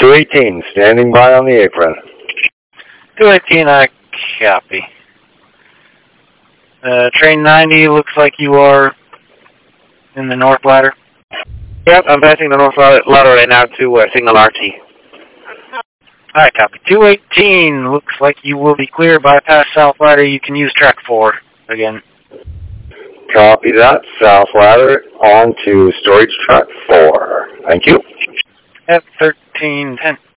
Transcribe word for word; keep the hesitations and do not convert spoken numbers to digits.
two eighteen, standing by on the apron. two eighteen, I copy. Uh, train ninety, looks like you are in the north ladder. Yep, I'm passing the north ladder right now to uh, signal R T. Alright, copy. two eighteen, looks like you will be clear. Bypass south ladder, you can use track four again. Copy that. South ladder on to storage track four. Thank you. F thirteen ten.